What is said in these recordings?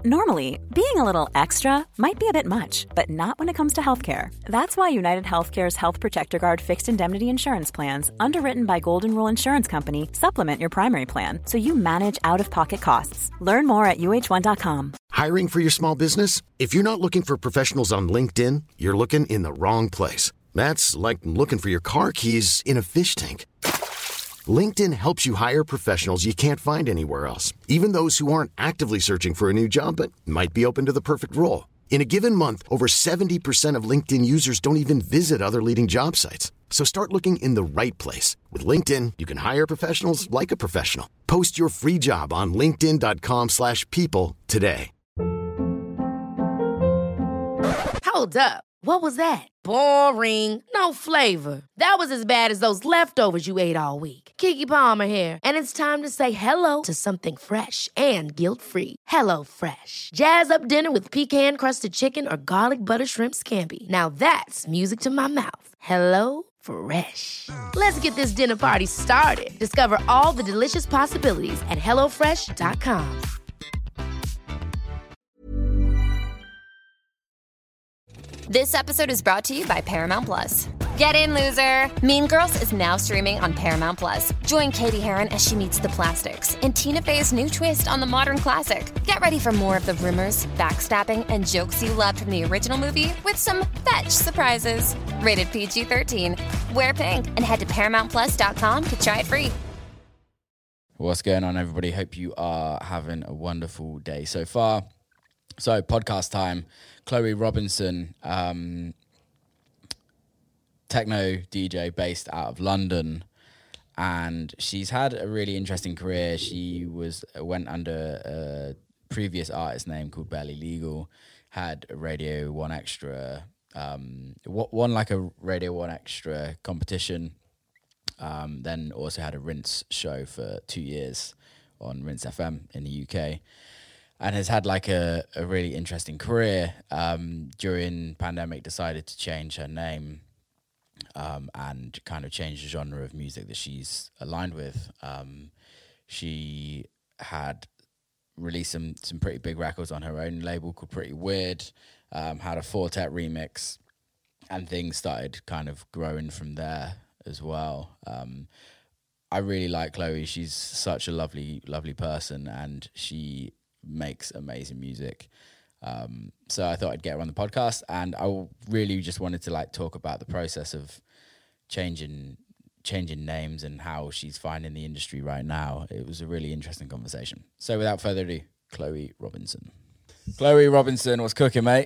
Normally, being a little extra might be a bit much, but not when it comes to healthcare. That's why United Healthcare's Health Protector Guard fixed indemnity insurance plans, underwritten by Golden Rule Insurance Company, supplement your primary plan so you manage out-of-pocket costs. Learn more at uh1.com. Hiring for your small business? If you're not looking for professionals on LinkedIn, you're looking in the wrong place. That's like looking for your car keys in a fish tank. LinkedIn helps you hire professionals you can't find anywhere else, even those who aren't actively searching for a new job but might be open to the perfect role. In a given month, over 70% of LinkedIn users don't even visit other leading job sites. So start looking in the right place. With LinkedIn, you can hire professionals like a professional. Post your free job on linkedin.com/people today. Hold up. What was that? Boring. No flavor. That was as bad as those leftovers you ate all week. Keke Palmer here, and it's time to say hello to something fresh and guilt-free. Hello Fresh. Jazz up dinner with pecan-crusted chicken or garlic butter shrimp scampi. Now that's music to my mouth. Hello Fresh. Let's get this dinner party started. Discover all the delicious possibilities at hellofresh.com. This episode is brought to you by Paramount Plus. Get in, loser! Mean Girls is now streaming on Paramount Plus. Join Katie Heron as she meets the plastics in Tina Fey's new twist on the modern classic. Get ready for more of the rumors, backstabbing, and jokes you loved from the original movie with some fetch surprises. Rated PG-13. Wear pink and head to ParamountPlus.com to try it free. What's going on, everybody? Hope you are having a wonderful day so far. So, podcast time. Chloe Robinson, techno DJ based out of London, and she's had a really interesting career. She went under a previous artist name called Barely Legal, had a Radio 1 Extra, won like a Radio 1 Extra competition, then also had a Rinse show for 2 years on Rinse FM in the UK. And has had like a really interesting career. During pandemic, decided to change her name and kind of change the genre of music that she's aligned with. She had released some pretty big records on her own label called Pretty Weird, had a Fortet remix, and things started kind of growing from there as well. I really like Chloe. She's such a lovely, lovely person, and she makes amazing music. So I thought I'd get her on the podcast, and I really just wanted to like talk about the process of changing names and how she's finding the industry right now. It was a really interesting conversation. So without further ado, Chloe Robinson. Chloe Robinson, what's cooking, mate?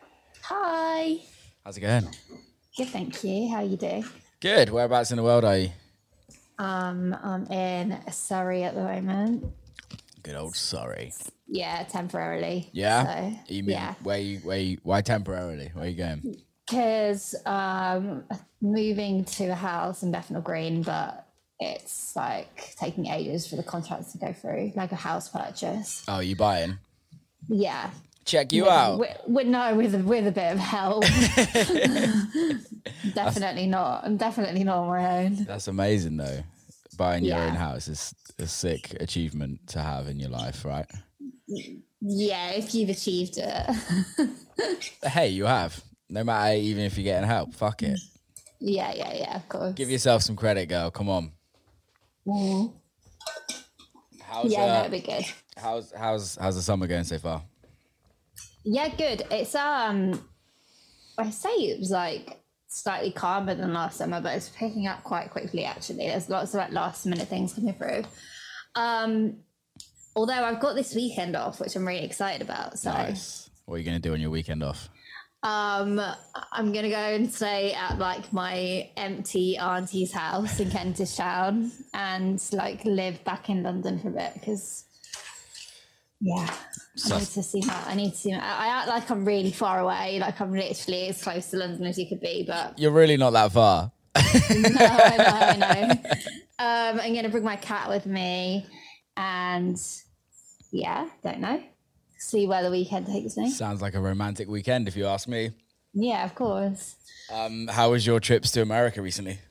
Hi. How's it going? Good, thank you. How are you doing? Good. Whereabouts in the world are you? I'm in Surrey at the moment. Good old Surrey. Yeah, temporarily. Yeah? So, You mean, yeah. why temporarily? Where are you going? Because moving to a house in Bethnal Green, but it's like taking ages for the contracts to go through, like a house purchase. Oh, you buying? Yeah. Check you out. With a bit of help. Definitely not. I'm definitely not on my own. That's amazing, though. Buying your own house is a sick achievement to have in your life, right? Yeah, if you've achieved it. Hey, you have. No matter, even if you're getting help, fuck it. Yeah, of course. Give yourself some credit, girl. Come on. Mm. That'd be good. How's the summer going so far? Yeah, good. It's I say it was like slightly calmer than last summer, but it's picking up quite quickly actually. There's lots of like last minute things coming through. Although I've got this weekend off, which I'm really excited about. So nice. What are you gonna do on your weekend off? I'm gonna go and stay at like my empty auntie's house in Kentish Town and like live back in London for a bit because I need to see her. I act like I'm really far away, like I'm literally as close to London as you could be, but you're really not that far. No, I know. I'm gonna bring my cat with me and don't know. See where the weekend takes me. Sounds like a romantic weekend if you ask me. Yeah, of course. How was your trips to America recently?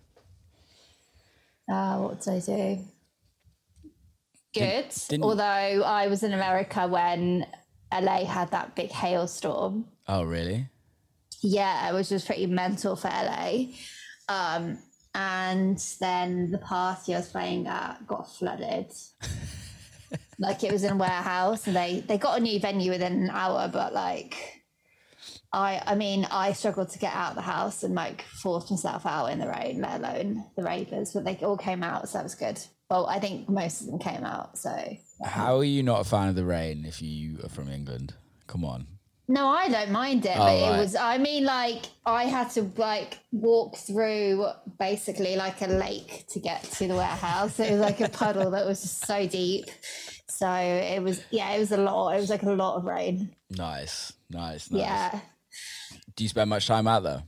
What did I do? Good. Although I was in America when LA had that big hailstorm. Oh, really? Yeah, which was pretty mental for LA. And then the party I was playing at got flooded. Like it was in a warehouse, and they got a new venue within an hour, but like I mean I struggled to get out of the house and like forced myself out in the rain, let alone the ravers, but they all came out, so that was good. Well, I think most of them came out, so yeah. How are you not a fan of the rain if you are from England? Come on. No, I don't mind it, but right. it was, I mean, like, I had to, like, walk through basically like a lake to get to the warehouse. It was like a puddle that was just so deep. So it was, yeah, it was a lot. It was like a lot of rain. Nice. Yeah. Do you spend much time out there?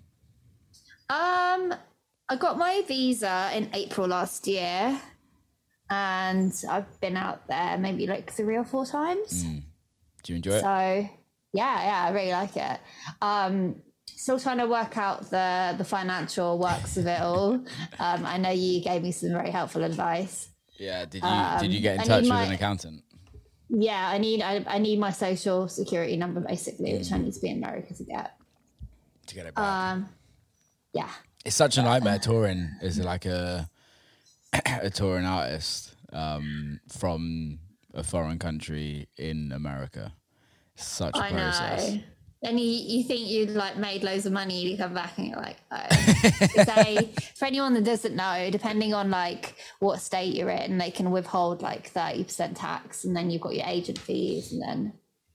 I got my visa in April last year, and I've been out there maybe like 3 or 4 times. Do you enjoy it? So yeah, I really like it. Still trying to work out the financial works of it all. I know you gave me some very helpful advice. Yeah, did you get in touch with an accountant? Yeah, I need my social security number basically, which I need to be in America to get. To get it back. Yeah. It's such a nightmare touring as like a touring artist from a foreign country in America. Such a process. Know. And you think you'd like made loads of money, you come back and you're like, oh. For anyone that doesn't know, depending on like what state you're in, they can withhold like 30% tax, and then you've got your agent fees, and then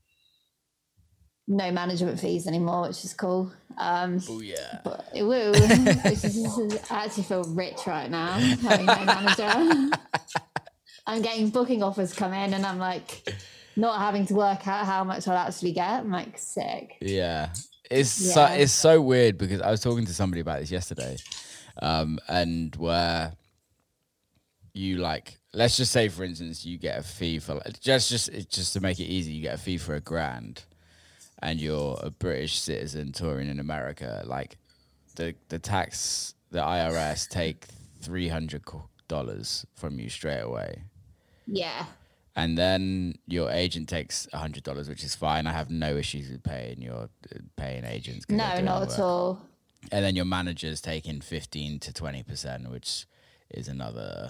no management fees anymore, which is cool. Oh yeah. But it will. I actually feel rich right now, having no manager. I'm getting booking offers come in, and I'm like, not having to work out how much I'll actually get. I'm like, sick. Yeah. It's so weird because I was talking to somebody about this yesterday. And where you like, let's just say for instance, you get a fee for just to make it easy, you get a fee for $1,000 and you're a British citizen touring in America. Like the tax, the IRS take $300 from you straight away. Yeah. And then your agent takes $100, which is fine. I have no issues with paying agents. No, not at all. And then your manager's taking 15 to 20%, which is another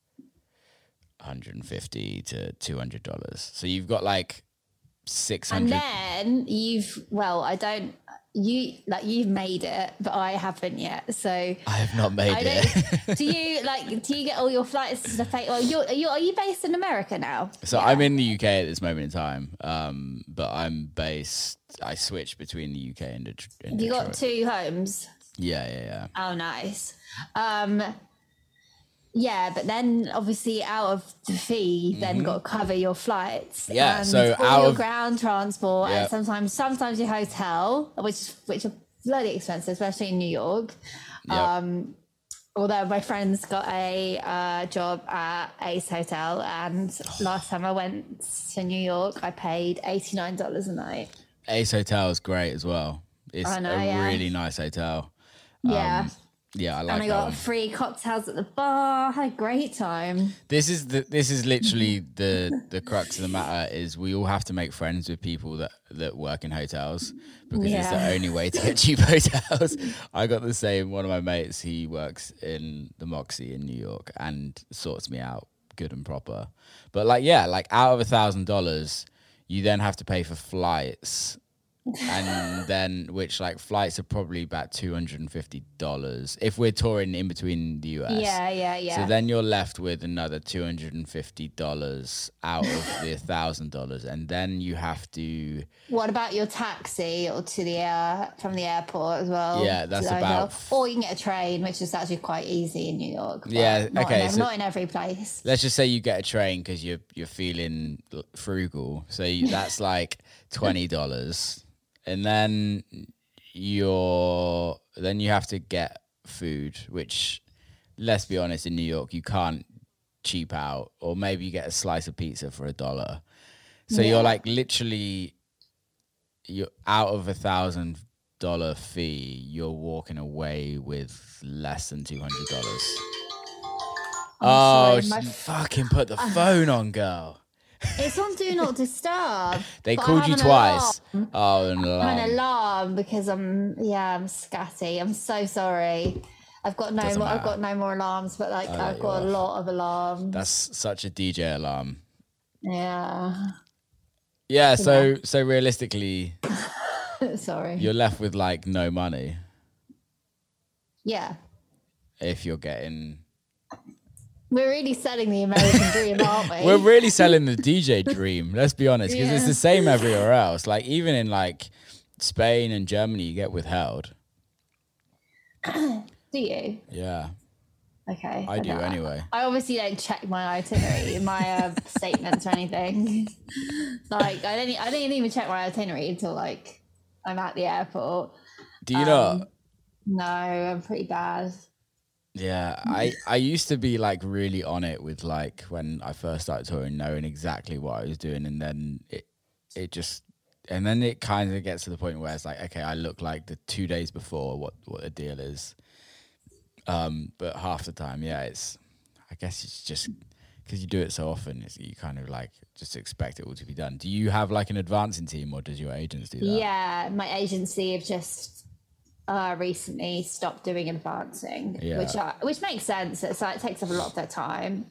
$150 to $200. So you've got like $600. And then you've made it, but I haven't yet. So I have not made it. Do you get all your flights to the face? Well, are you based in America now? So yeah. I'm in the UK at this moment in time, but I switch between the UK and Detroit. You got 2 homes? Yeah. Oh, nice. Yeah, but then obviously out of the fee, then got to cover your flights. Yeah, and so all out your of ground transport, and sometimes your hotel, which are bloody expensive, especially in New York. Yep. Although my friend's got a job at Ace Hotel, and last time I went to New York, I paid $89 a night. Ace Hotel is great as well. It's really nice hotel. Yeah. Yeah, I like that. And I got free cocktails at the bar. I had a great time. This is literally the crux of the matter is we all have to make friends with people that work in hotels because it's the only way to get cheap hotels. I got the same. One of my mates, he works in the Moxie in New York and sorts me out good and proper. But like out of $1,000, you then have to pay for flights. And then which like flights are probably about $250 if we're touring in between the US. Yeah. So then you're left with another $250 out of the $1,000, and then you have to. What about your taxi or to the from the airport as well? Yeah, that's about. Or you can get a train, which is actually quite easy in New York. Yeah, okay. Not in every place. Let's just say you get a train because you're feeling frugal, so that's like $20. And then you have to get food, which, let's be honest, in New York you can't cheap out, or maybe you get a slice of pizza for $1. So you're like you're out of $1,000 fee, you're walking away with less than $200. Sorry, fucking put the phone on, girl. It's on Do Not Disturb. They but I called have you an twice. alarm. Oh, an I have alarm. an alarm because I'm scatty. I'm so sorry. I've got no Doesn't more. I've matter. got no more alarms, but like I'll I've let you got a off. lot of alarms. That's such a DJ alarm. Yeah. Yeah, so realistically, Sorry. you're left with like no money Yeah. if you're getting... We're really selling the American dream, aren't we? We're really selling the DJ dream, let's be honest, because it's Yeah. the same everywhere else. Like even in like Spain and Germany, you get withheld. Do you? Yeah, Okay. I do don't- anyway. I obviously don't check my itinerary, my statements or anything. Like I don't even check my itinerary until like I'm at the airport. Do you not? No, I'm pretty bad. Yeah, I used to be like really on it with like when I first started touring, knowing exactly what I was doing, and then it just and then it kind of gets to the point where it's like, okay, I look like the 2 days before what the deal is. But half the time, yeah, I guess it's just because you do it so often, you kind of like just expect it all to be done. Do you have like an advancing team, or does your agents do that? Yeah, my agency have just recently stopped doing advancing, Yeah. which makes sense. It's like, it takes up a lot of their time.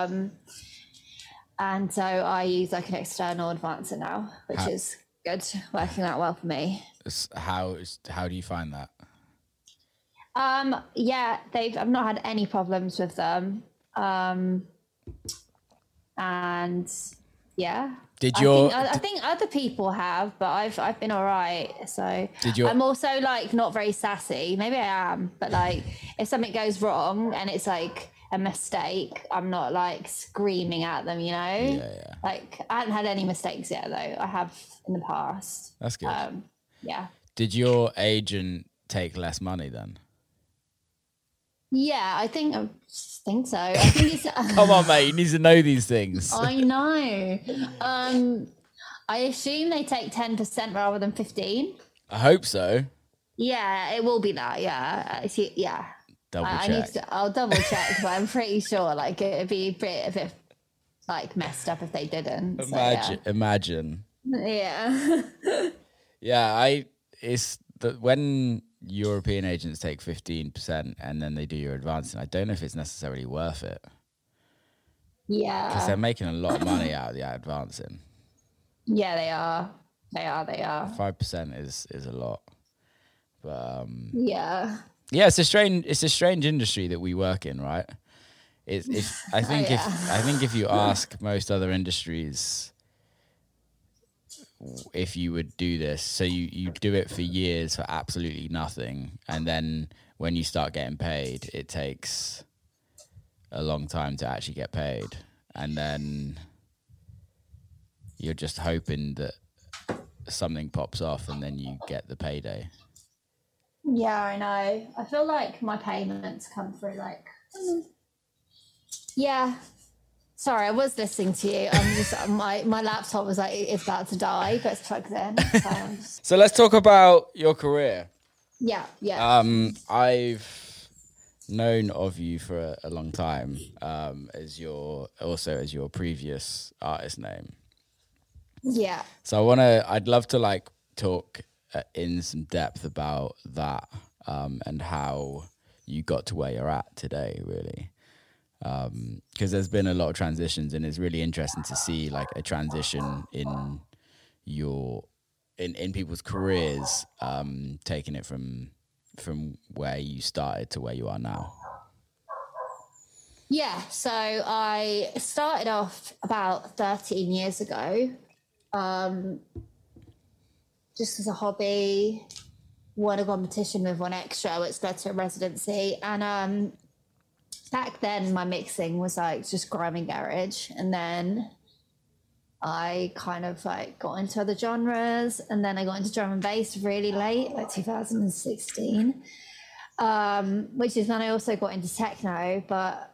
And so I use like an external advancer now, which is good, working out well for me. How do you find that? Yeah, I've not had any problems with them. And yeah. I think other people have, but I've been all right. So I'm also like not very sassy. Maybe I am, but like if something goes wrong and it's like a mistake, I'm not like screaming at them, you know? Yeah. Like I haven't had any mistakes yet though. I have in the past. That's good. Yeah. Did your agent take less money then? Yeah, I think so. I think it's Come on, mate, you need to know these things. I know. I assume they take 10% rather than 15. I hope so. Yeah, it will be that. Yeah, yeah. Double I check. I'll double check, but I'm pretty sure like it'd be a bit like messed up if they didn't. Imagine. Yeah. Yeah, it's that when European agents take 15% and then they do your advancing, I don't know if it's necessarily worth it. Yeah. Because they're making a lot of money out of the advancing. Yeah, they are. They are. 5% is a lot. But Yeah. yeah, it's a strange industry that we work in, right? I think if you ask most other industries if you would do this, so you do it for years for absolutely nothing, and then when you start getting paid, it takes a long time to actually get paid, and then you're just hoping that something pops off and then you get the payday. Yeah, I know. I feel like my payments come through like yeah. Sorry, I was listening to you. I'm just my laptop was like it's about to die, but it's plugged in. So let's talk about your career. Yeah. I've known of you for a long time, as your previous artist name. Yeah. So I'd love to like talk in some depth about that, and how you got to where you're at today, really. Because there's been a lot of transitions, and it's really interesting to see like a transition in people's careers, taking it from where you started to where you are now. Yeah, so I started off about 13 years ago, just as a hobby, won a competition with One Extra, which led to a residency, and back then my mixing was like just grime and garage, and then I kind of like got into other genres, and then I got into drum and bass really late, like 2016, which is when I also got into techno. But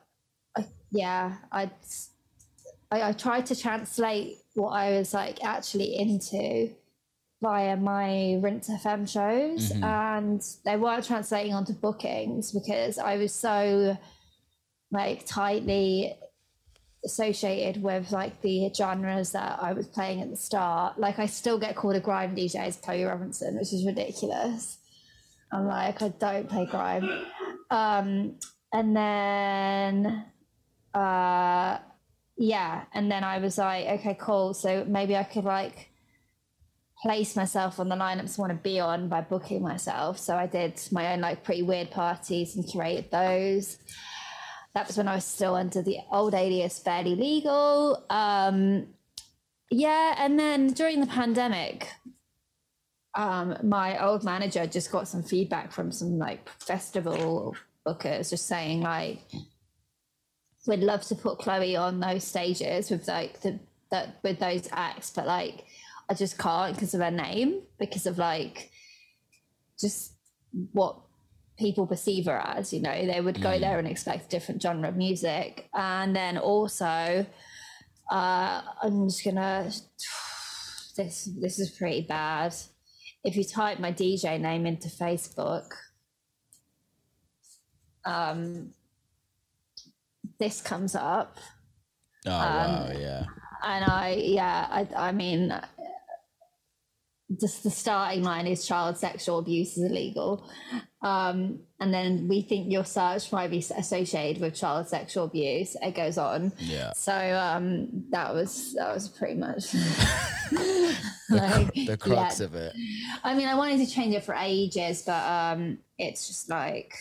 I tried to translate what I was like actually into via my Rinse FM shows, and they weren't translating onto bookings because I was so like tightly associated with like the genres that I was playing at the start. Like I still get called a grime DJ as Chloe Robinson, which is ridiculous. I'm like, I don't play grime. And then and then I was like, okay, cool. So maybe I could like place myself on the lineups I want to be on by booking myself. So I did my own like pretty weird parties and curated those. That was when I was still under the old alias Barely Legal. And then during the pandemic, my old manager just got some feedback from some like festival bookers just saying like, we'd love to put Chloe on those stages with like with those acts, but like I just can't because of her name, because of like just what people perceive her as, you know. They would go there and expect a different genre of music. And then also I'm just gonna this is pretty bad. If you type my DJ name into Facebook, this comes up. Oh wow, yeah. And I mean, just the starting line is child sexual abuse is illegal. And then we think your search might be associated with child sexual abuse. It goes on. Yeah. So that was pretty much the crux of it. I mean, I wanted to change it for ages, but it's just like,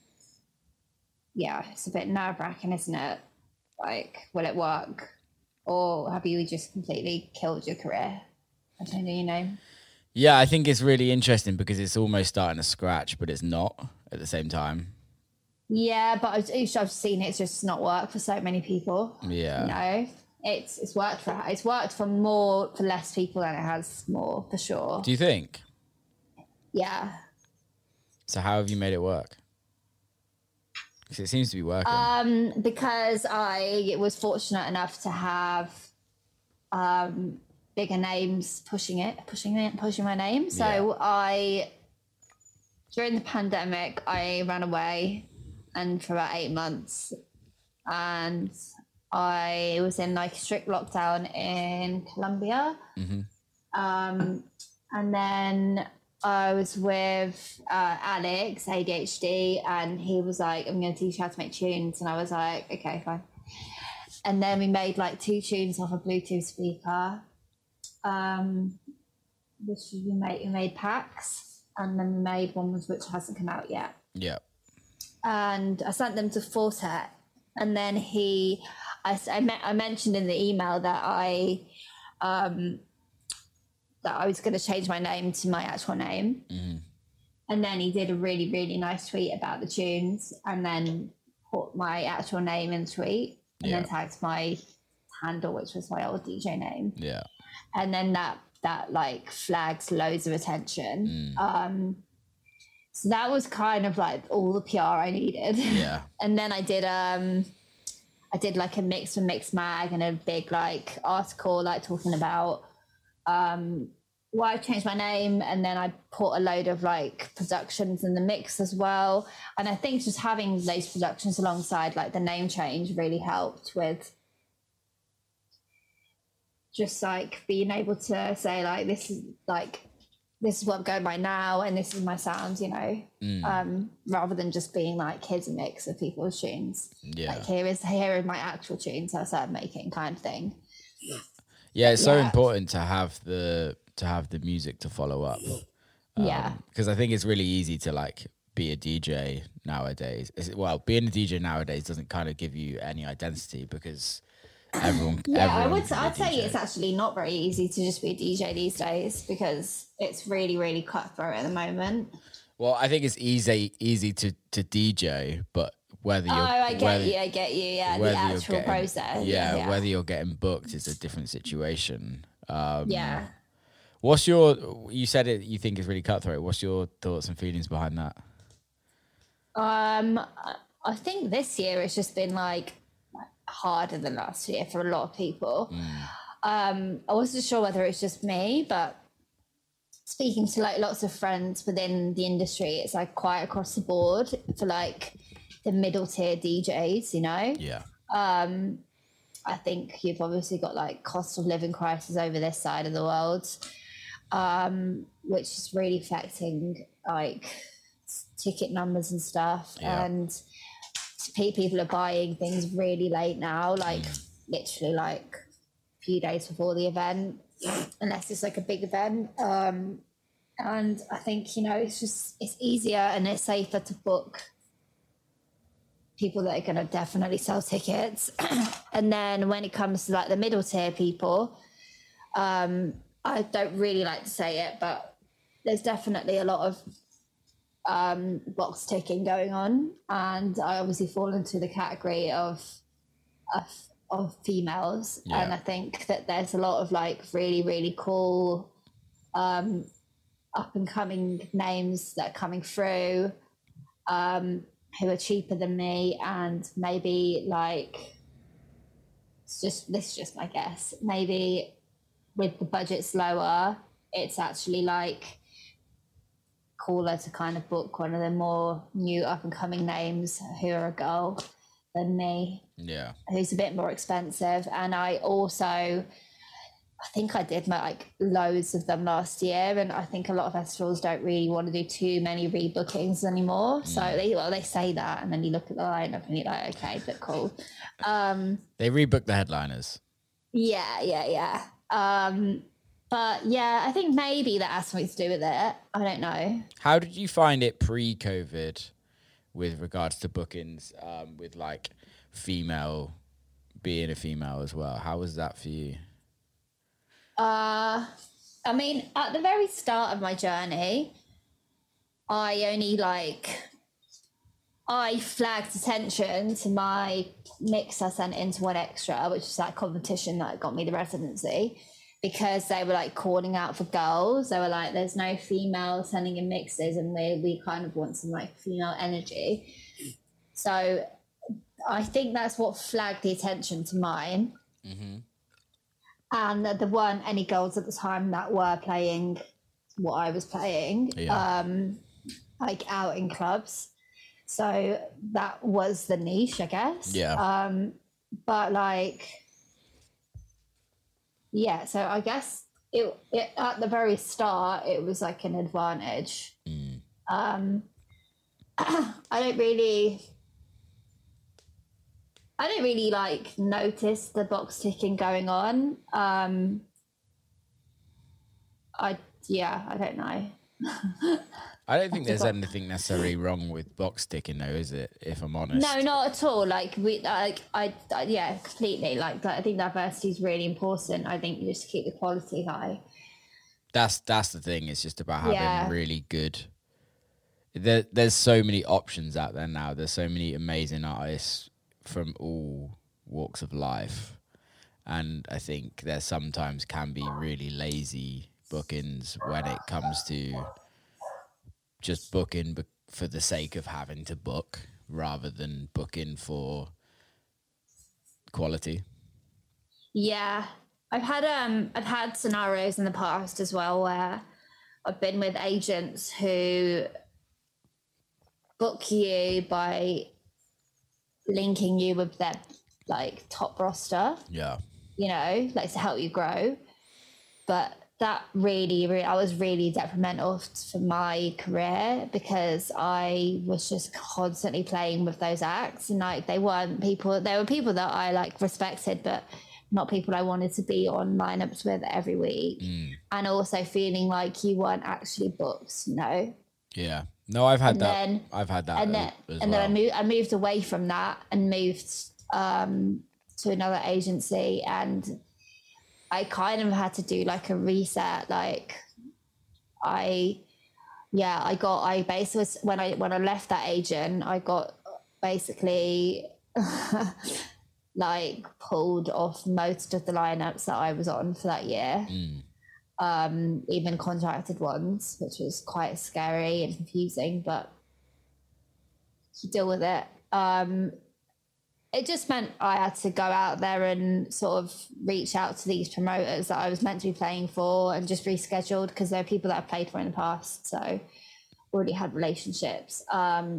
it's a bit nerve-wracking, isn't it? Like, will it work? Or have you just completely killed your career? I don't know, you know? Yeah, I think it's really interesting because it's almost starting to scratch, but it's not at the same time. Yeah, but I've seen it just not work for so many people. Yeah. You know? It's worked for less people than it has more, for sure. Do you think? Yeah. So how have you made it work? Because it seems to be working. Because I was fortunate enough to have bigger names pushing my name. So during the pandemic, I ran away and for about 8 months, and I was in like strict lockdown in Colombia. Mm-hmm. And then I was with Alex, ADHD, and he was like, I'm going to teach you how to make tunes. And I was like, okay, fine. And then we made like 2 tunes off a Bluetooth speaker, which we made packs. And then we made one which hasn't come out yet. Yeah. And I sent them to Fortet. And then I mentioned in the email that I was going to change my name to my actual name. Mm-hmm. And then he did a really, really nice tweet about the tunes and then put my actual name in the tweet and then tagged my handle, which was my old DJ name. Yeah. And then that like flags loads of attention. So that was kind of like all the PR I needed. Yeah. And then I did like a mix for Mix Mag and a big like article like talking about why I changed my name, and then I put a load of like productions in the mix as well. And I think just having those productions alongside like the name change really helped with just like being able to say like this is what I'm going by now and this is my sound, you know, rather than just being like here's a mix of people's tunes. Yeah. Like here are my actual tunes I started making, kind of thing. Yeah, it's so important to have the music to follow up. Because I think it's really easy to like be a DJ nowadays. Being a DJ nowadays doesn't kind of give you any identity because everyone. I'd say it's actually not very easy to just be a DJ these days because it's really, really cutthroat at the moment. Well, I think it's easy to DJ, but whether you're I get you. Yeah, the actual process. Yeah, whether you're getting booked is a different situation. Yeah. What's you said it you think is really cutthroat. What's your thoughts and feelings behind that? I think this year it's just been like harder than last year for a lot of people. I wasn't sure whether it's just me, but speaking to like lots of friends within the industry, it's like quite across the board for like the middle tier DJs, you know? Yeah. I think you've obviously got like cost of living crisis over this side of the world, which is really affecting like ticket numbers and stuff. Yeah. And people are buying things really late now, like literally like a few days before the event, unless it's like a big event. And I think, you know, it's easier and it's safer to book people that are going to definitely sell tickets. And then when it comes to like the middle tier people, I don't really like to say it, but there's definitely a lot of box ticking going on. And I obviously fall into the category of females. Yeah. And I think that there's a lot of like really, really cool up and coming names that are coming through who are cheaper than me, and maybe like this is just my guess, maybe with the budgets lower, it's actually like cooler to kind of book one of the more new up and coming names who are a girl than me, who's a bit more expensive. And I think I did like loads of them last year, and I think a lot of festivals don't really want to do too many rebookings anymore. So they say that, and then you look at the lineup and you're like, okay, but cool. They rebook the headliners. Yeah. But yeah, I think maybe that has something to do with it. I don't know. How did you find it pre-COVID with regards to bookings, with like being a female as well? How was that for you? I mean, at the very start of my journey, I flagged attention to my mix I sent into One Extra, which is that competition that got me the residency, because they were like calling out for girls. They were like, there's no females sending in mixes, and we kind of want some like female energy. So I think that's what flagged the attention to mine. Mm-hmm. And there weren't any girls at the time that were playing what I was playing, like out in clubs. So that was the niche, I guess. Yeah. But like, yeah, so I guess it at the very start, it was like an advantage. I don't really like notice the box ticking going on. I don't know. I don't think there's anything necessarily wrong with box ticking, though, is it? If I'm honest. No, not at all. Like yeah, completely. Like I think diversity is really important. I think you just keep the quality high. That's the thing. It's just about having really good. There's so many options out there now. There's so many amazing artists from all walks of life, and I think there sometimes can be really lazy bookings when it comes to just booking for the sake of having to book rather than booking for quality. Yeah, I've had scenarios in the past as well where I've been with agents who book you by linking you with their like top roster, you know, like to help you grow. But that really I was really detrimental for my career, because I was just constantly playing with those acts, and like they were people that I like respected, but not people I wanted to be on lineups with every week. And also feeling like you weren't actually booked, you know. Yeah. No, I've had that. Then, I've had that. Then I moved away from that and moved to another agency, and I kind of had to do like a reset. Like I basically, when I left that agent, I got basically like pulled off most of the lineups that I was on for that year. Even contracted ones, which was quite scary and confusing, but you deal with it. It just meant I had to go out there and sort of reach out to these promoters that I was meant to be playing for and just rescheduled, because they're people that I've played for in the past, so already had relationships.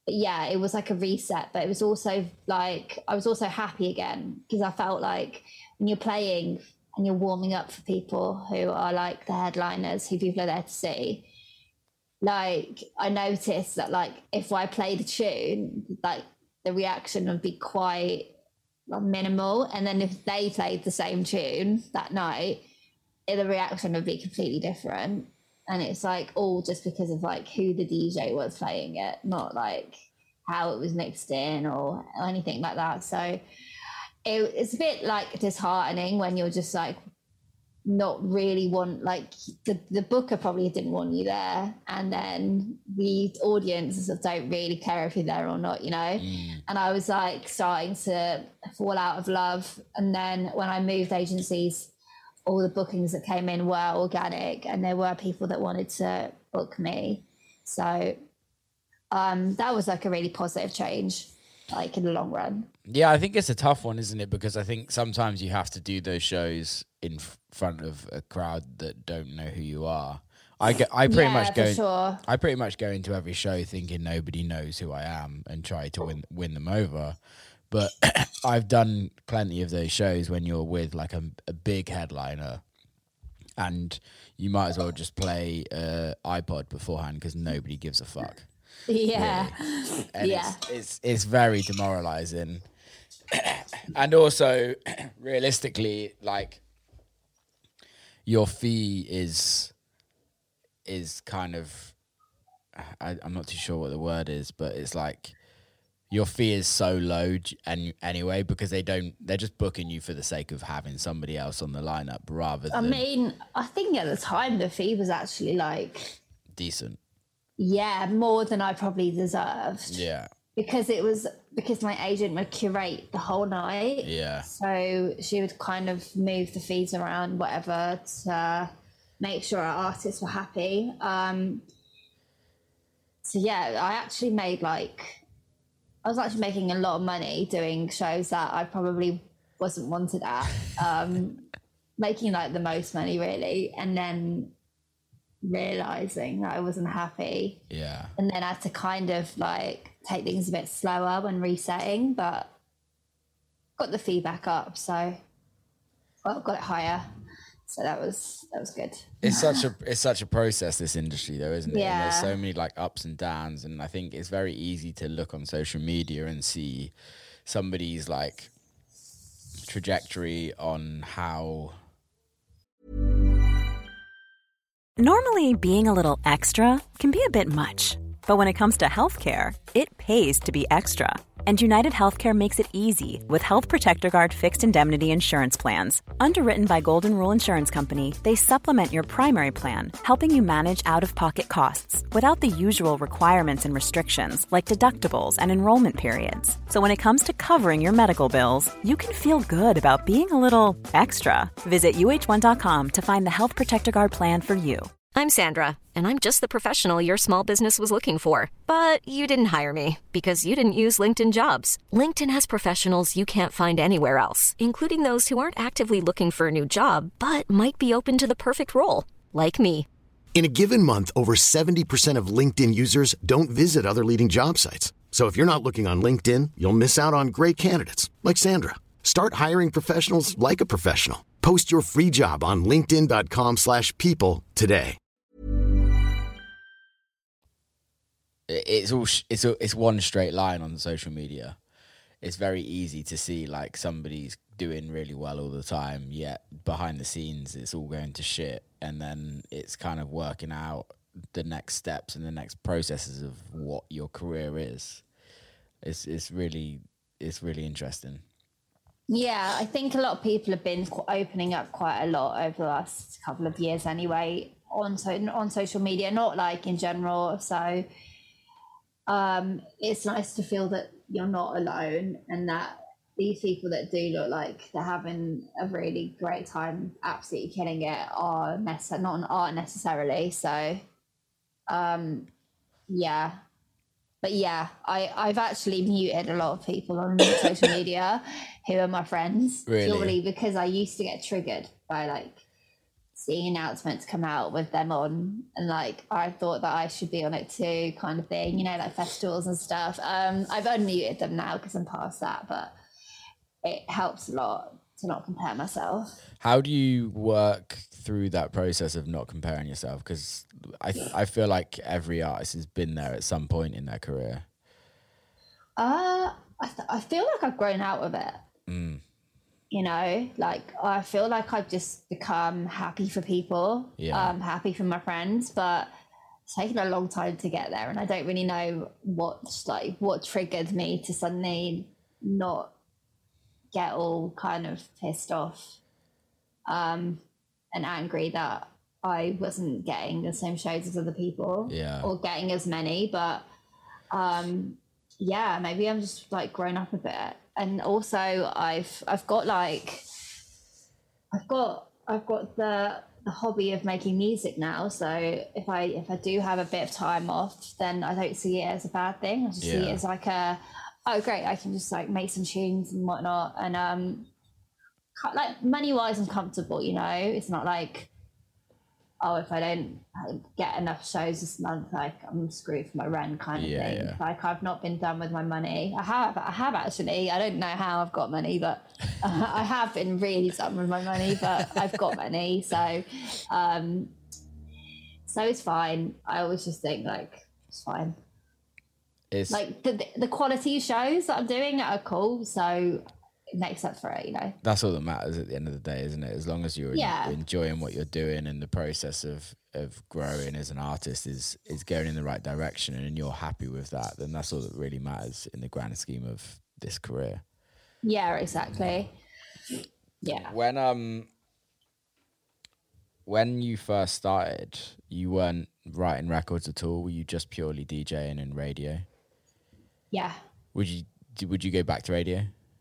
yeah, it was like a reset, but it was also like, I was also happy again because I felt like when you're playing and you're warming up for people who are like the headliners, who people are there to see, like I noticed that like if I played a tune, like the reaction would be quite minimal. And then if they played the same tune that night, the reaction would be completely different. And it's like all just because of like who the DJ was playing it, not like how it was mixed in or anything like that. So it's a bit like disheartening when you're just like not really want, like the booker probably didn't want you there, and then the audience don't really care if you're there or not, you know. And I was like starting to fall out of love. And then when I moved agencies, all the bookings that came in were organic, and there were people that wanted to book me. So that was like a really positive change, like in the long run. Yeah, I think it's a tough one, isn't it? Because I think sometimes you have to do those shows in front of a crowd that don't know who you are. I pretty much go into every show thinking nobody knows who I am and try to win them over. But I've done plenty of those shows when you're with like a big headliner, and you might as well just play iPod beforehand because nobody gives a fuck. Yeah, really. And it's very demoralizing. And also, realistically, like your fee is kind of, I'm not too sure what the word is, but it's like your fee is so low and anyway, because they're just booking you for the sake of having somebody else on the lineup rather than. I mean, I think at the time the fee was actually like decent. Yeah, more than I probably deserved. Yeah. Because my agent would curate the whole night. Yeah. So she would kind of move the fees around, whatever, to make sure our artists were happy. So yeah, I was actually making a lot of money doing shows that I probably wasn't wanted at, making like the most money really, and then realizing that I wasn't happy. Yeah. And then I had to kind of like take things a bit slower when resetting, but got the feedback up, so got it higher. So that was good. It's such a process, this industry though, isn't it? Yeah. And there's so many like ups and downs, and I think it's very easy to look on social media and see somebody's like trajectory on how. Normally, being a little extra can be a bit much, but when it comes to healthcare, it pays to be extra. And United Healthcare makes it easy with Health Protector Guard fixed indemnity insurance plans. Underwritten by Golden Rule Insurance Company, they supplement your primary plan, helping you manage out-of-pocket costs without the usual requirements and restrictions like deductibles and enrollment periods. So when it comes to covering your medical bills, you can feel good about being a little extra. Visit UH1.com to find the Health Protector Guard plan for you. I'm Sandra, and I'm just the professional your small business was looking for. But you didn't hire me because you didn't use LinkedIn Jobs. LinkedIn has professionals you can't find anywhere else, including those who aren't actively looking for a new job, but might be open to the perfect role, like me. In a given month, over 70% of LinkedIn users don't visit other leading job sites. So if you're not looking on LinkedIn, you'll miss out on great candidates like Sandra. Start hiring professionals like a professional. Post your free job on linkedin.com/people today. It's one straight line on social media. It's very easy to see like somebody's doing really well all the time, yet behind the scenes it's all going to shit, and then it's kind of working out the next steps and the next processes of what your career is. It's really interesting. Yeah, I think a lot of people have been opening up quite a lot over the last couple of years anyway on social media, not like in general. So it's nice to feel that you're not alone, and that these people that do look like they're having a really great time, absolutely killing it, aren't necessarily. So yeah. But yeah, I've actually muted a lot of people on social media who are my friends. Really? Purely because I used to get triggered by like seeing announcements come out with them on, and like I thought that I should be on it too, kind of thing, you know, like festivals and stuff. I've unmuted them now because I'm past that, but it helps a lot to not compare myself. How do you work through that process of not comparing yourself? Because I feel like every artist has been there at some point in their career. I feel like I've grown out of it. You know, like I feel like I've just become happy for people, happy for my friends, but it's taken a long time to get there, and I don't really know what triggered me to suddenly not get all kind of pissed off and angry that I wasn't getting the same shows as other people, or getting as many. But maybe I'm just like grown up a bit. And also I've got the hobby of making music now. So if I do have a bit of time off, then I don't see it as a bad thing. I just see it as like oh great, I can just like make some tunes and whatnot. And like money wise, I'm comfortable, you know. It's not like, oh, if I don't get enough shows this month, like I'm screwed for my rent kind of thing. Yeah. Like I've not been done with my money. I have actually. I don't know how I've got money, but I have been really done with my money, but I've got money. So it's fine. I always just think like, it's fine. It's like the quality shows that I'm doing are cool. So it makes up for it, you know. That's all that matters at the end of the day, isn't it? As long as you're enjoying what you're doing, and the process of growing as an artist is going in the right direction, and you're happy with that, then that's all that really matters in the grand scheme of this career. Yeah, exactly. Yeah. When you first started, you weren't writing records at all. Were you just purely DJing and radio? Yeah. Would you go back to radio?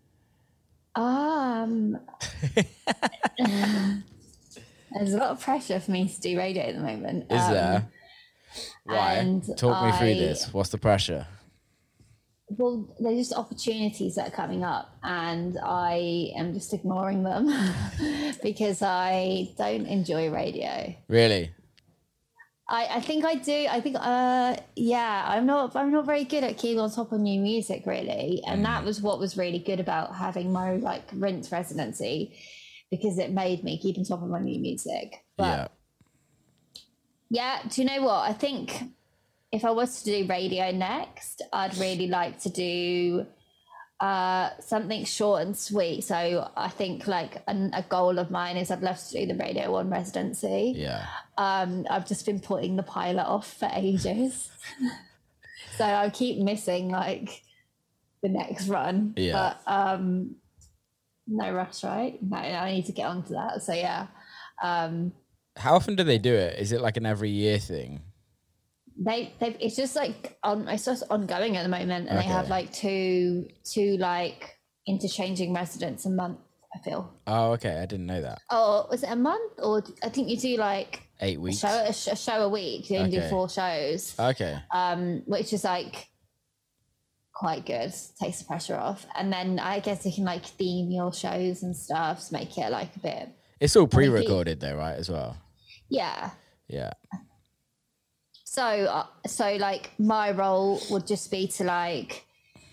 There's a lot of pressure for me to do radio at the moment. Is there? Why? Talk me through this. What's the pressure? Well, there's just opportunities that are coming up, and I am just ignoring them because I don't enjoy radio. Really? I think I do. I think, I'm not very good at keeping on top of new music, really. And that was what was really good about having my like Rinse residency, because it made me keep on top of my new music. But yeah, do you know what? I think if I was to do radio next, I'd really like to do something short and sweet. So I think like a goal of mine is I'd love to do the Radio 1 residency. Yeah. I've just been putting the pilot off for ages. So I keep missing like the next run. Yeah. But no rush, right? No, I need to get onto that. So yeah. How often do they do it? Is it like an every year thing? It's just like it's just ongoing at the moment, and they have like two like interchanging residents a month, I feel. Oh, okay. I didn't know that. Oh, was it a month? Or I think you do like 8 weeks. A show a week. You only do 4 shows. Okay. Which is like quite good. Takes the pressure off. And then I guess you can like theme your shows and stuff to make it like a bit. It's all pre-recorded though, right? As well. Yeah. Yeah. So like my role would just be to like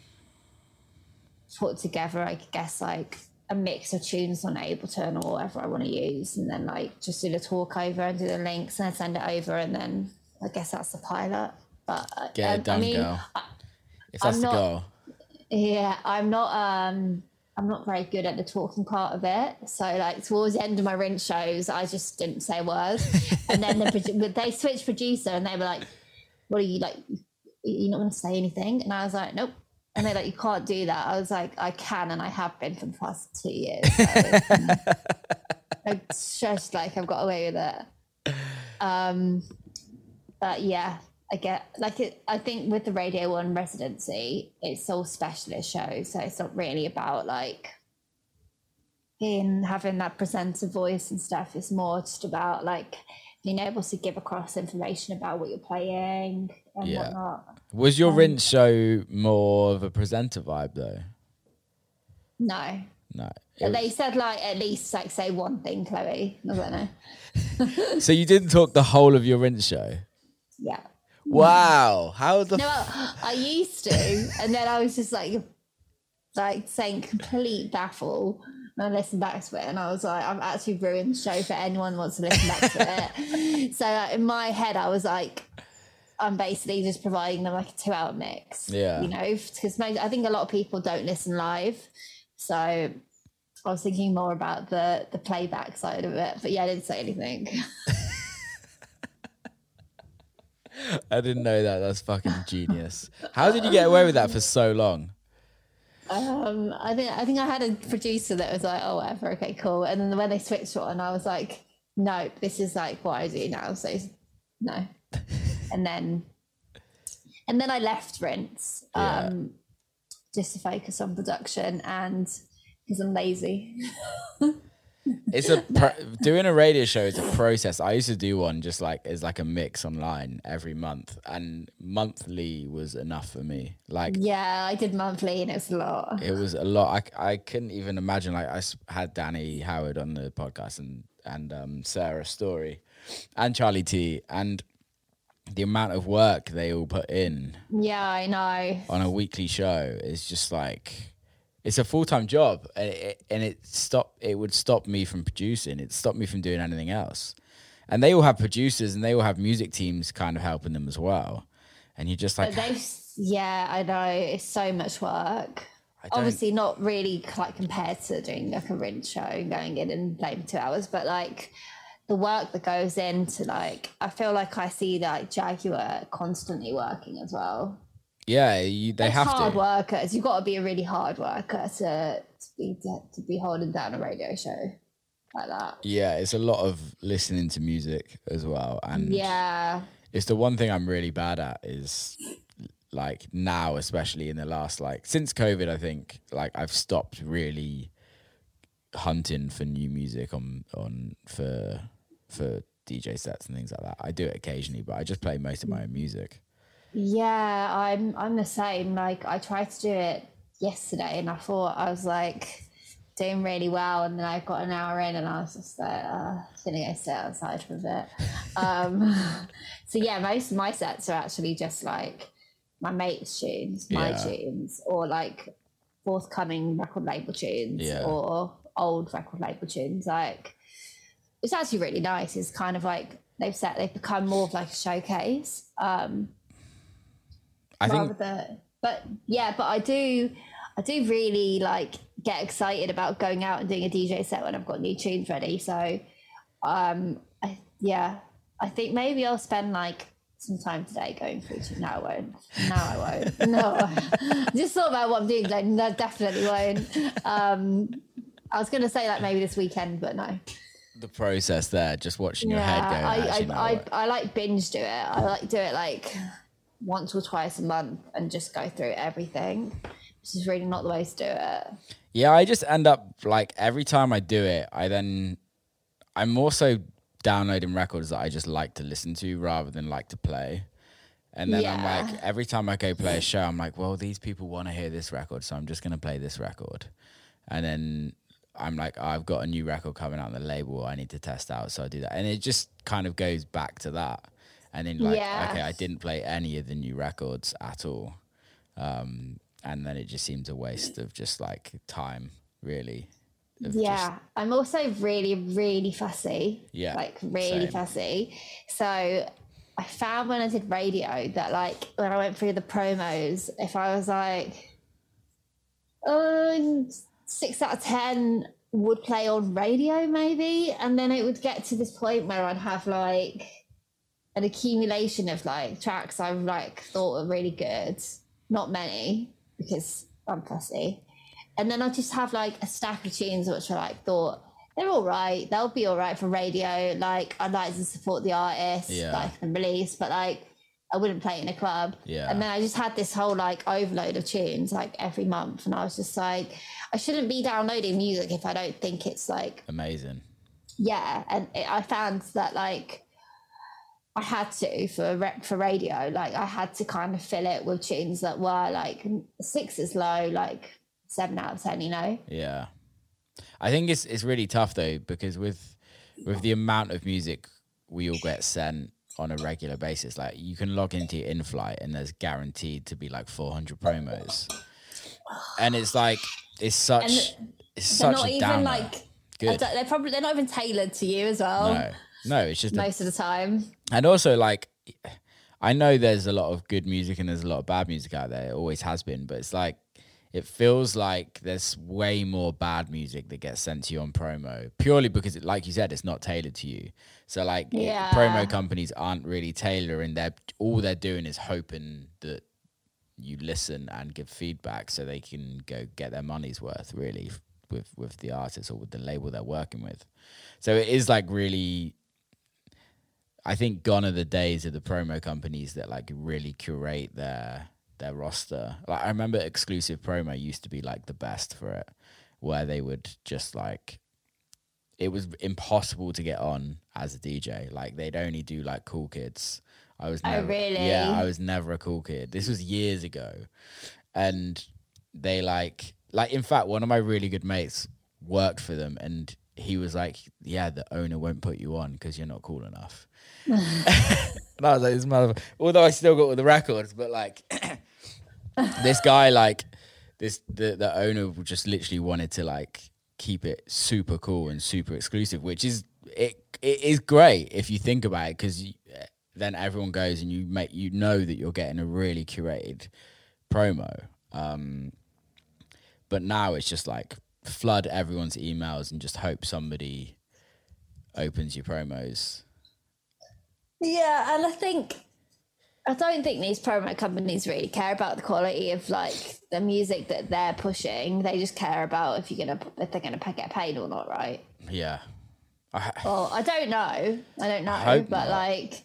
put together, I guess, like a mix of tunes on Ableton or whatever I want to use, and then like just do the talk over and do the links and send it over, and then I guess that's the pilot. But get it done, girl. If that's the goal. Yeah, I'm not very good at the talking part of it. So like towards the end of my Rinse shows, I just didn't say a word. And then they switched producer, and they were like, what are you like? You're not going to say anything? And I was like, nope. And they're like, you can't do that. I was like, I can, and I have been for the past 2 years. So it's just like I've got away with it. But yeah, I get like it. I think with the Radio 1 residency, it's all specialist shows, so it's not really about like having that presenter voice and stuff. It's more just about like being able to give across information about what you're playing and whatnot. Was your Rinse show more of a presenter vibe though? No. No. They said like at least like say one thing, Chloe. I don't know. So you didn't talk the whole of your rinse show? Yeah. Wow. How the No, I used to, and then I was just like saying complete baffle. And I listened back to it, and I was like, I've actually ruined the show for anyone who wants to listen back to it. So in my head, I was like, I'm basically just providing them like a 2-hour mix. Yeah. You know, because I think a lot of people don't listen live. So I was thinking more about the playback side of it. But yeah, I didn't say anything. I didn't know that. That's fucking genius. How did you get away with that for so long? I think I had a producer that was like, oh, whatever, okay, cool. And then when they switched it on, I was like, no, this is like what I do now. So no. And then I left Rinse just to focus on production, and because I'm lazy. It's doing a radio show is a process. I used to do one just like as like a mix online every month, and monthly was enough for me. Like, yeah, I did monthly, and it was a lot. It was a lot. I couldn't even imagine. Like, I had Danny Howard on the podcast and Sarah Story and Charlie T, and the amount of work they all put in. Yeah, I know. On a weekly show is just like. It's a full-time job, and it would stop me from producing. It stopped me from doing anything else. And they all have producers, and they all have music teams kind of helping them as well. And you're just like... Yeah, I know. It's so much work. Obviously not really like compared to doing like a Rinse show and going in and playing for 2 hours, but like the work that goes into like... I feel like I see like Jaguar constantly working as well. Yeah, they have to. Hard workers. You've got to be a really hard worker to be holding down a radio show like that. Yeah, it's a lot of listening to music as well, and yeah, it's the one thing I'm really bad at is like now, especially in the last like since COVID. I think like I've stopped really hunting for new music for DJ sets and things like that. I do it occasionally, but I just play most of my own music. Yeah, I'm the same. Like I tried to do it yesterday, and I thought I was like doing really well, and then I got an hour in, and I was just like, gonna go sit outside for a bit. So yeah, most of my sets are actually just like my mates' tunes, my tunes, or like forthcoming record label tunes, or old record label tunes. Like it's actually really nice. It's kind of like they've become more of like a showcase. I think, but I do really like get excited about going out and doing a DJ set when I've got new tunes ready. So, I think maybe I'll spend like some time today going through to. No, I won't. No, I just thought about what I'm doing. Like, no, definitely won't. I was going to say like maybe this weekend, but no. The process there, just watching your head go. I like binge do it. I like do it like once or twice a month and just go through everything, which is really not the way to do it. Yeah, I just end up like every time I do it, I'm also downloading records that I just like to listen to rather than like to play. And then I'm like, every time I go play a show, I'm like, well, these people want to hear this record, so I'm just going to play this record. And then I'm like, I've got a new record coming out on the label I need to test out, so I do that. And it just kind of goes back to that. And then like, okay, I didn't play any of the new records at all. And then it just seems a waste of just like time, really. I'm also really, really fussy. Yeah. Like really fussy. So I found when I did radio that like when I went through the promos, if I was like, 6 out of 10 would play on radio maybe. And then it would get to this point where I'd have like an accumulation of like tracks I like thought were really good. Not many because I'm fussy. And then I just have like a stack of tunes which I like thought they're all right. They'll be all right for radio. Like I'd like to support the artist that I can release, but like I wouldn't play it in a club. Yeah. And then I just had this whole like overload of tunes like every month, and I was just like, I shouldn't be downloading music if I don't think it's like amazing. Yeah, and I found that like I had to for radio, like I had to kind of fill it with tunes that were like 6 is low, like 7 out of 10, you know? Yeah. I think it's really tough though, because with the amount of music we all get sent on a regular basis, like you can log into your in-flight and there's guaranteed to be like 400 promos, and it's like it's such not a even downer. like Good. they're not even tailored to you as well. No, it's just most of the time. And also, like, I know there's a lot of good music and there's a lot of bad music out there. It always has been, but it's like it feels like there's way more bad music that gets sent to you on promo, purely because, like you said, it's not tailored to you. So, like, promo companies aren't really tailoring. All they're doing is hoping that you listen and give feedback so they can go get their money's worth, really, with the artist or with the label they're working with. So it is like really, I think gone are the days of the promo companies that like really curate their roster. Like I remember Exclusive Promo used to be like the best for it, where they would just like, it was impossible to get on as a DJ. Like they'd only do like cool kids. I was never, really? Yeah, I was never a cool kid. This was years ago. And they like in fact, one of my really good mates worked for them, and he was like, yeah, the owner won't put you on because you're not cool enough. And I was like, this motherfucker. Although I still got all the records, but like this guy, like the owner just literally wanted to like keep it super cool and super exclusive, which is it is great if you think about it, because then everyone goes and you know that you're getting a really curated promo. But now it's just like flood everyone's emails and just hope somebody opens your promos. Yeah, and I don't think these promo companies really care about the quality of like the music that they're pushing. They just care about if they're gonna get paid or not, right? Yeah. Well, I don't know, but not. like,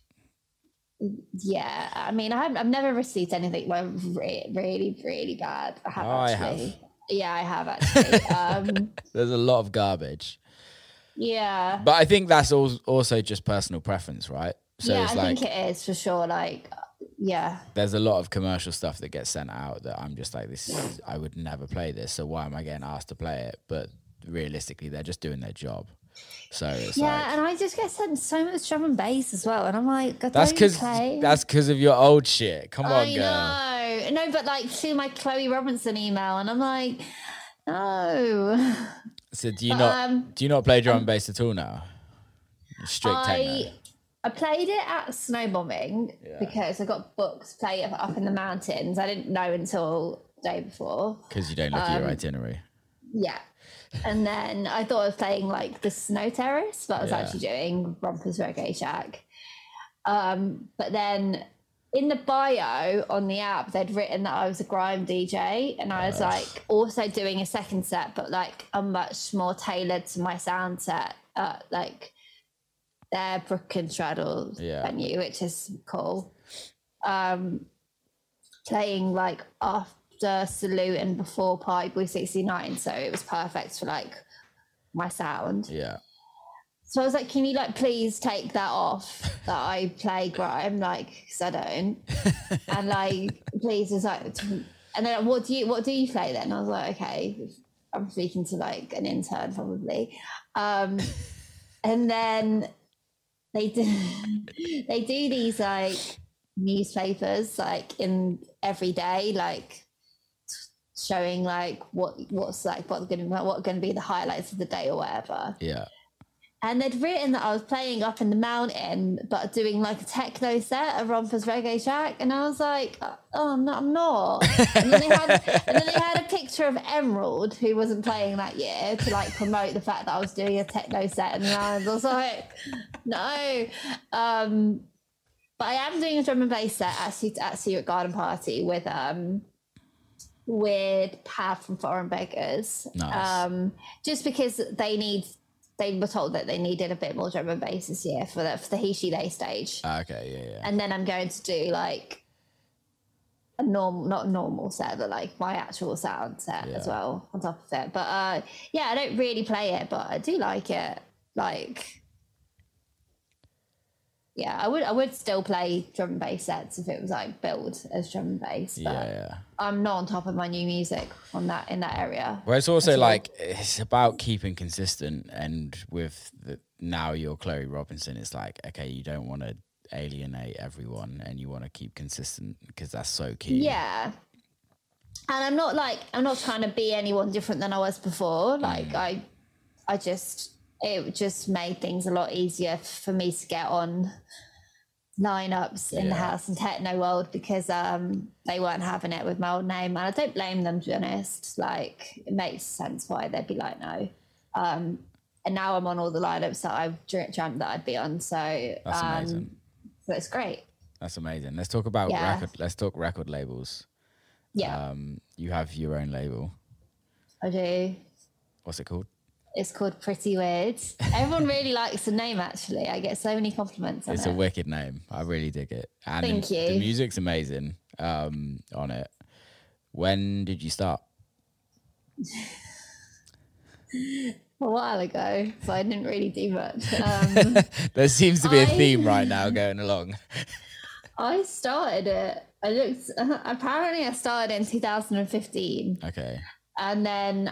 yeah. I mean, I've never received anything really, really bad. I have. Yeah, I have actually. There's a lot of garbage. Yeah. But I think that's also just personal preference, right? So yeah, it's I like, think it is for sure. Like, yeah. There's a lot of commercial stuff that gets sent out that I'm just like, I would never play this, so why am I getting asked to play it? But realistically, they're just doing their job. So it's and I just get sent so much drum and bass as well, and I'm like, that's because of your old shit. Come on, girl. I know, but like to my Chloe Robinson email, and I'm like, no. So do you not play drum and bass at all now? Strict techno. I played it at Snowbombing because I got booked to play it up in the mountains. I didn't know until the day before. Because you don't look at your itinerary. Yeah. And then I thought I was playing like the Snow Terrace, but I was actually doing Rompers Reggae Shack. But then in the bio on the app, they'd written that I was a grime DJ, and I was like also doing a second set, but like a much more tailored to my sound set, like their Brook and Straddle venue, which is cool. Playing like after Salute and before Party Boy 69, so it was perfect for like my sound. Yeah. So I was like, can you like please take that off that I play grime, like, because I don't, and like please just like, and then what do you play then? I was like, okay, I'm speaking to like an intern probably, and then they do these like newspapers like in every day, like showing like what's going to be the highlights of the day or whatever. Yeah. And they'd written that I was playing up in the mountain, but doing like a techno set at Rompers Reggae Shack, and I was like, "Oh, I'm not." And then they had a picture of Emerald, who wasn't playing that year, to like promote the fact that I was doing a techno set, and I was like, "No." But I am doing a drum and bass set at Secret Garden Party with Pav from Foreign Beggars. Nice. Just because they were told that they needed a bit more drum and bass this year for the He She They stage. Okay, yeah. And then I'm going to do like not a normal set, but like my actual sound set as well on top of it. But I don't really play it, but I do like it. Like, yeah, I would still play drum and bass sets if it was like billed as drum and bass. But Yeah. I'm not on top of my new music in that area. Well, it's also like it's about keeping consistent, and with now you're Chloe Robinson, it's like, okay, you don't want to alienate everyone, and you want to keep consistent because that's so key. Yeah. And I'm not trying to be anyone different than I was before. Like it just made things a lot easier for me to get on lineups in the house and techno world because they weren't having it with my old name, and I don't blame them, to be honest. Like, it makes sense why they'd be like, no. And now I'm on all the lineups that I've dreamt that I'd be on. So that's amazing. So it's great. That's amazing. Let's talk about record labels. Yeah. You have your own label. I do. What's it called? It's called Pretty Weird. Everyone really likes the name, actually. I get so many compliments on it. It's a wicked name. I really dig it. And Thank you. The music's amazing on it. When did you start? A while ago, so I didn't really do much. There seems to be a theme right now going along. I started it. Apparently I started in 2015. Okay. And then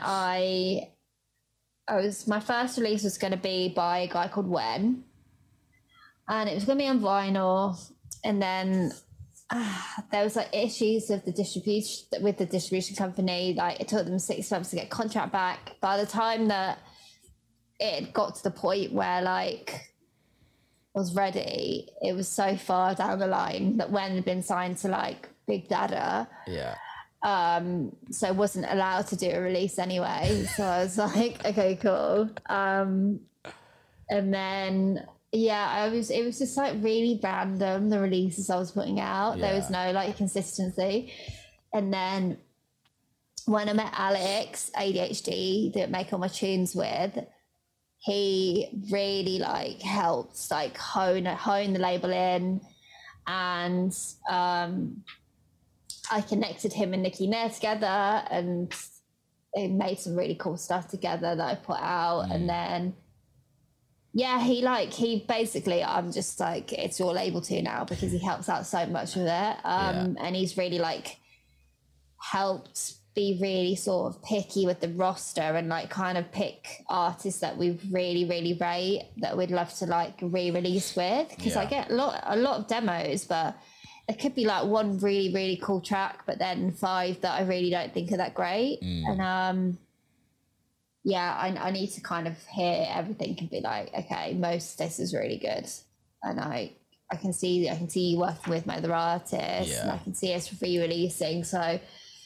my first release was going to be by a guy called Wen, and it was going to be on vinyl. And then there was like issues with the distribution company. Like, it took them 6 months to get contract back. By the time that it got to the point where like I was ready, it was so far down the line that Wen had been signed to like Big Dada. Yeah. So I wasn't allowed to do a release anyway. So I was like, okay, cool. And then, it was just like really random, the releases I was putting out. There was no like consistency. And then when I met Alex, ADHD, that make all my tunes with, he really like helped like hone the label in. And, I connected him and Nikki Nair together, and they made some really cool stuff together that I put out. And then, he basically, I'm just like, it's your label too now, because he helps out so much with it. And he's really like helped be really sort of picky with the roster and like kind of pick artists that we really, really rate that we'd love to like re-release with. Because I get a lot of demos, but it could be like one really, really cool track, but then 5 that I really don't think are that great. And I need to kind of hear everything and be like, okay, most of this is really good. And I can see you working with my other artists, and I can see us re-releasing. So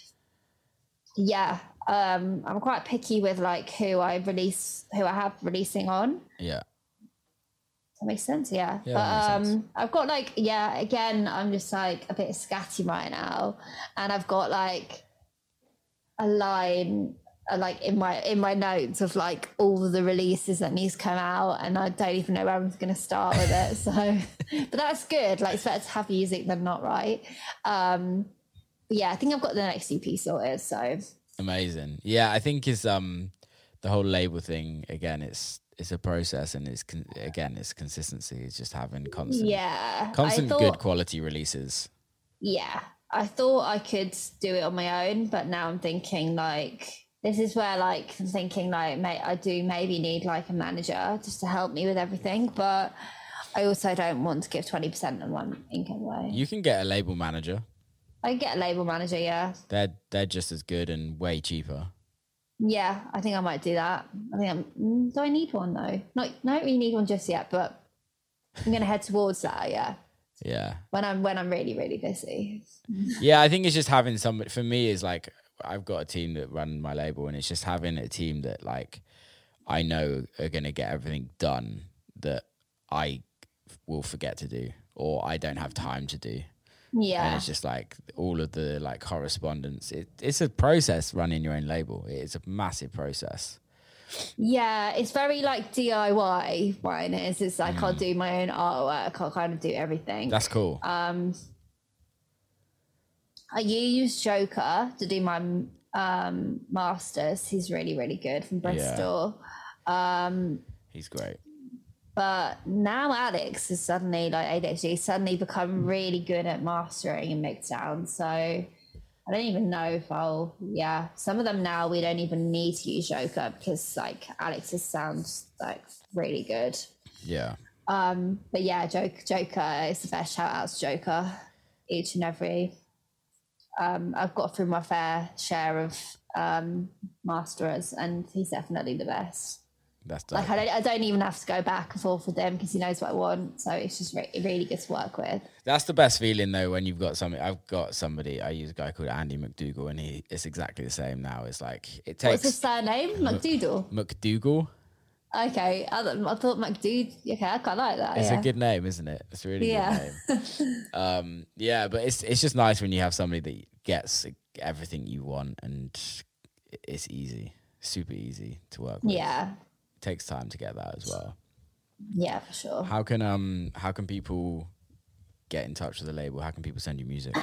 I'm quite picky with like who I have releasing on. Yeah. That makes sense, yeah. Yeah, but makes sense. I've got like, again, I'm just like a bit scatty right now, and I've got like a line like in my notes of like all the releases that needs to come out, and I don't even know where I'm going to start with it. So, but that's good. Like, it's better to have music than not, right? I think I've got the next EP sorted. So amazing. Yeah, I think it's the whole label thing again. It's a process, and it's consistency. It's just having constant good quality releases. Yeah, I thought I could do it on my own, but now I'm thinking like, this is where like I'm thinking like, I do maybe need like a manager just to help me with everything, but I also don't want to give 20% of my income away. You can get a label manager. I can get a label manager, yeah. They're just as good and way cheaper. Yeah, I think I might do that. Do I need one though? I don't really need one just yet, but I'm going to head towards that, yeah. Yeah. When I'm really, really busy. Yeah, I think it's just having somebody, for me, is like, I've got a team that run my label, and it's just having a team that like I know are going to get everything done that I will forget to do, or I don't have time to do. Yeah. And it's just like all of the like correspondence. It's a process running your own label. It's a massive process. Yeah, it's very like DIY, right? It's like I'll do my own artwork. I'll kind of do everything. That's cool. I use Joker to do my masters. He's really, really good from Bristol. He's great. But now Alex is suddenly, like ADHD, suddenly become really good at mastering and mixdown. So I don't even know if some of them now we don't even need to use Joker because like Alex's sounds like really good. Yeah. But yeah, Joker is the best. Shout out to Joker each and every. I've got through my fair share of masterers, and he's definitely the best. That's dope. Like I don't even have to go back and forth with him because he knows what I want. So it's just really good to work with. That's the best feeling though when you've got something. I've got somebody. I use a guy called Andy McDougall, and it's exactly the same now. It's like it takes. What's his surname? McDougall. McDougall. Okay, I thought McDougall. Okay, I quite like that. It's a good name, isn't it? It's a really good name. Yeah, but it's just nice when you have somebody that gets everything you want, and it's easy, super easy to work with. Yeah. It takes time to get that as well. Yeah, for sure. How can people get in touch with the label? How can people send you music?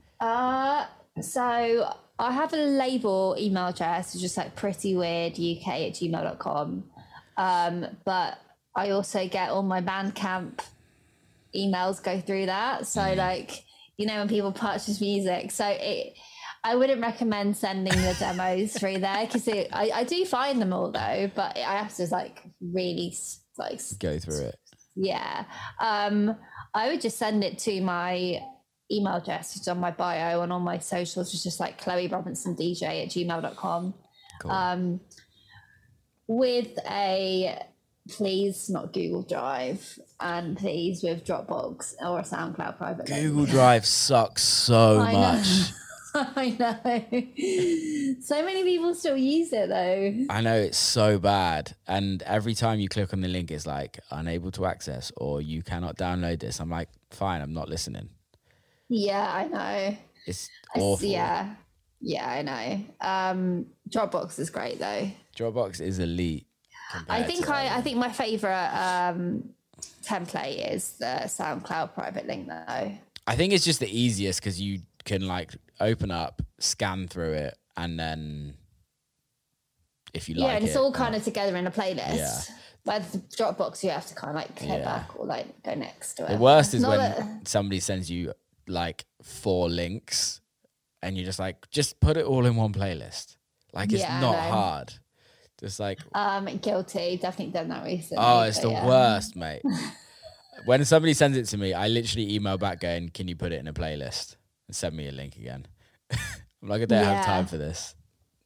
So I have a label email address, which is like prettyweirduk@gmail.com. But I also get all my Bandcamp emails go through that. So like, you know, when people purchase music, I wouldn't recommend sending the demos through there because I do find them all though, but I have to like really like go through it. Yeah. I would just send it to my email address, which is on my bio and on my socials, which is just like chloerobinsondj@gmail.com. Cool. With a please not Google Drive, and please with Dropbox or a SoundCloud private. Google Drive sucks so much. I know. So many people still use it though. I know, it's so bad. And every time you click on the link, it's like unable to access or you cannot download this. I'm like, fine, I'm not listening. Yeah, I know. It's awful. Yeah, I know. Dropbox is great though. Dropbox is elite. I think my favorite template is the SoundCloud private link though. I think it's just the easiest because you can like open up, scan through it, and then if you like it. Yeah, and it's all kind of together in a playlist. Yeah. With Dropbox, you have to kind of like click back or like go next to it. The worst is when somebody sends you like 4 links and you're just like, just put it all in one playlist. Like it's not hard. Just like guilty. Definitely done that recently. Oh, it's the worst, mate. When somebody sends it to me, I literally email back going, can you put it in a playlist? And send me a link again. I'm like, I don't have time for this.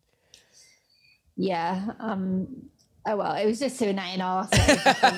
Yeah. Oh well, it was just to an A&R. So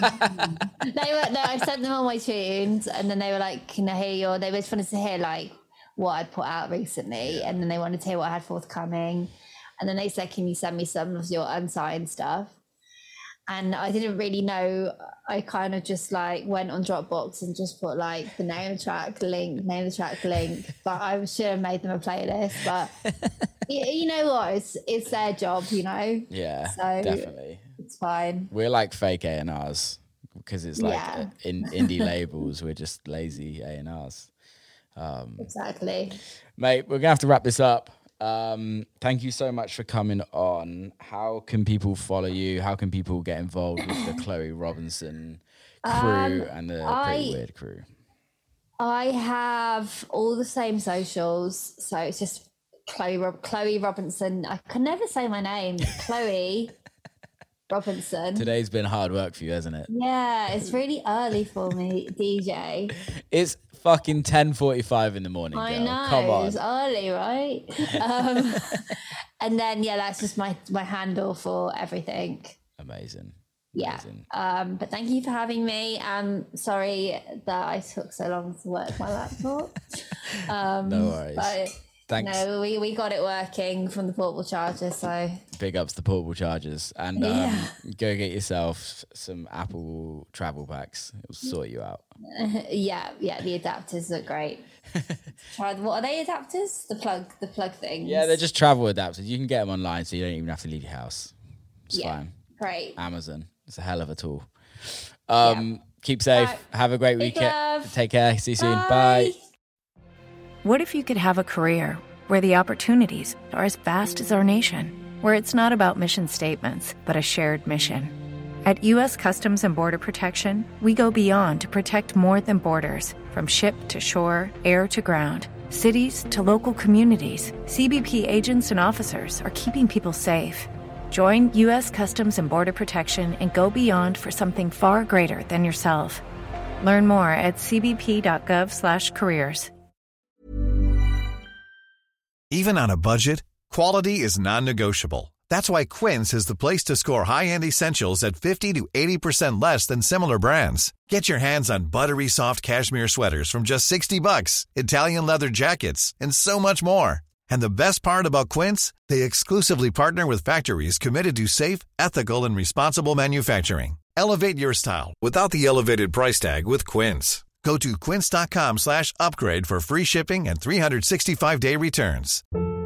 I sent them all my tunes, and then they were like, "Can I hear your?" They just wanted to hear like what I'd put out recently, and then they wanted to hear what I had forthcoming, and then they said, "Can you send me some of your unsigned stuff?" And I didn't really know. I kind of just like went on Dropbox and just put like the name of the track, link. But I should have made them a playlist. But you know what? It's their job, you know? Yeah, so definitely. It's fine. We're like fake A&Rs because it's like in indie labels, we're just lazy A&Rs. Exactly. Mate, we're going to have to wrap this up. Thank you so much for coming on. How can people follow you? How can people get involved with the Chloe Robinson crew and the Pretty Weird crew? I have all the same socials, so it's just Chloe Robinson. I can never say my name. Chloe Robinson. Today's been hard work for you, hasn't it? Yeah, it's really early for me, DJ. It's fucking 10:45 in the morning. I girl. know. Come on. It's early, right? And then that's just my handle for everything. Amazing. Yeah. But thank you for having me. Sorry that I took so long to work my laptop. No worries. But thanks. No, we got it working from the portable charger, so big ups to portable chargers, and go get yourself some Apple travel packs. It'll sort you out. Yeah, the adapters are great. What are they, adapters? The plug things. Yeah, they're just travel adapters. You can get them online, so you don't even have to leave your house. It's fine. Great. Amazon. It's a hell of a tool. Keep safe. Right. Have a great weekend. Love. Take care. See you soon. Bye. What if you could have a career where the opportunities are as vast as our nation, where it's not about mission statements, but a shared mission? At U.S. Customs and Border Protection, we go beyond to protect more than borders. From ship to shore, air to ground, cities to local communities, CBP agents and officers are keeping people safe. Join U.S. Customs and Border Protection and go beyond for something far greater than yourself. Learn more at cbp.gov/careers. Even on a budget, quality is non-negotiable. That's why Quince is the place to score high-end essentials at 50 to 80% less than similar brands. Get your hands on buttery soft cashmere sweaters from just $60, Italian leather jackets, and so much more. And the best part about Quince, they exclusively partner with factories committed to safe, ethical, and responsible manufacturing. Elevate your style without the elevated price tag with Quince. Go to quince.com/upgrade for free shipping and 365-day returns.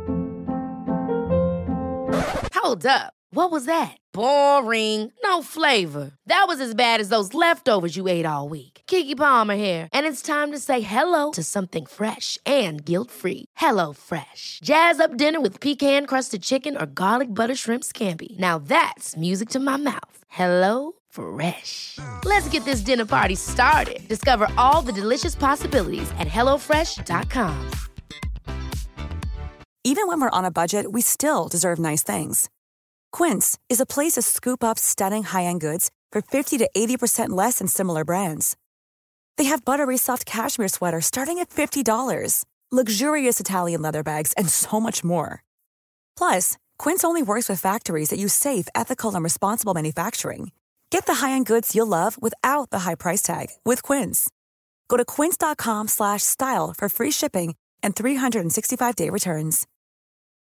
Hold up. What was that? Boring. No flavor. That was as bad as those leftovers you ate all week. Keke Palmer here, and it's time to say hello to something fresh and guilt-free. HelloFresh. Jazz up dinner with pecan-crusted chicken or garlic butter shrimp scampi. Now that's music to my mouth. HelloFresh. Let's get this dinner party started. Discover all the delicious possibilities at HelloFresh.com. Even when we're on a budget, we still deserve nice things. Quince is a place to scoop up stunning high-end goods for 50 to 80% less than similar brands. They have buttery soft cashmere sweaters starting at $50, luxurious Italian leather bags, and so much more. Plus, Quince only works with factories that use safe, ethical, and responsible manufacturing. Get the high-end goods you'll love without the high price tag with Quince. Go to quince.com/style for free shipping and 365-day returns.